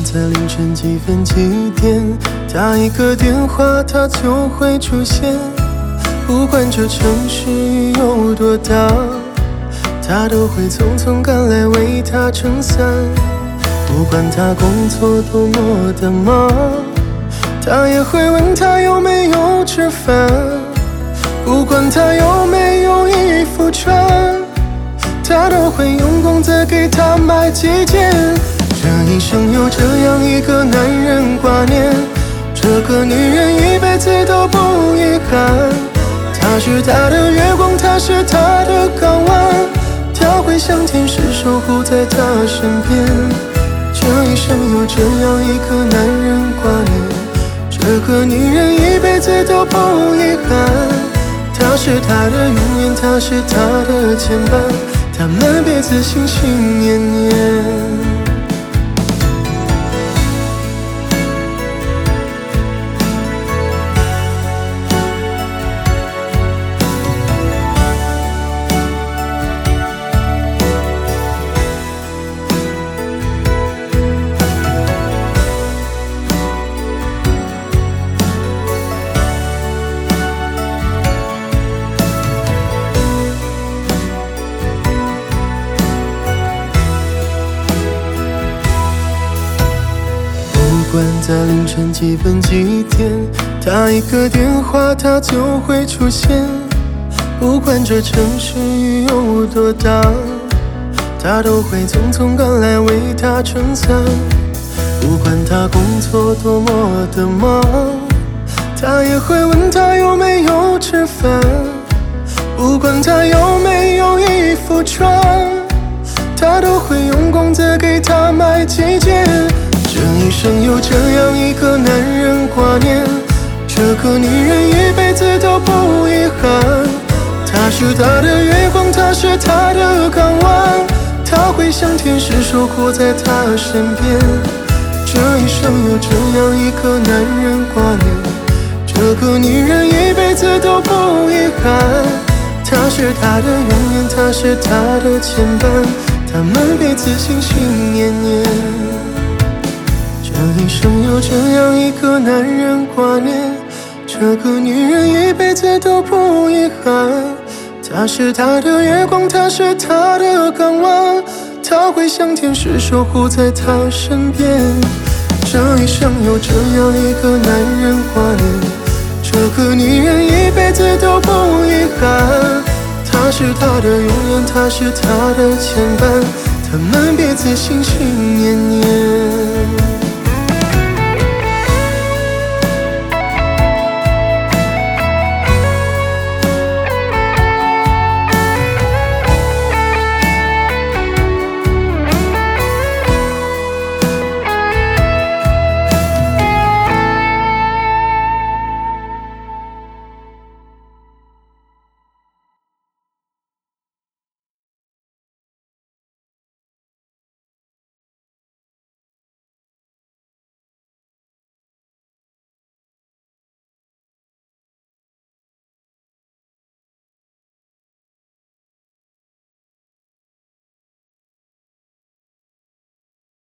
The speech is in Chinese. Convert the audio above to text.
在凌晨几分几点，打一个电话他就会出现。不管这城市雨有多大，他都会匆匆赶来为她撑伞。不管他工作多么的忙，他也会问他有没有吃饭。不管他有没有衣服穿，他都会用功再给他买几件。这一生有这样一个男人挂念，这个女人一辈子都不遗憾。他是她的月光，他是她的港湾，他会像天使守护在她身边。这一生有这样一个男人挂念，这个女人一辈子都不遗憾。他是她的永远，他是她的牵绊，他们彼此心心念念。不管在凌晨几分几点，打一个电话他就会出现。不管这城市雨有多大，他都会匆匆赶来为她撑伞。不管他工作多么的忙，他也会问他有没有吃饭。不管他有没有衣服穿，他都会用功再给他买几件。这一生有这样一个男人挂念，这个女人一辈子都不遗憾。他是她的月光，他是她的港湾，他会像天使守护在她身边。这一生有这样一个男人挂念，这个女人一辈子都不遗憾。他是她的永远，他是她的牵绊，他们彼此心心念念。这一生有这样一个男人挂念，这个女人一辈子都不遗憾。他是她的月光，他是她的港湾，他会像天使守护在她身边。这一生有这样一个男人挂念，这个女人一辈子都不遗憾。他是她的永远，他是她的牵绊，他们彼此心心念念。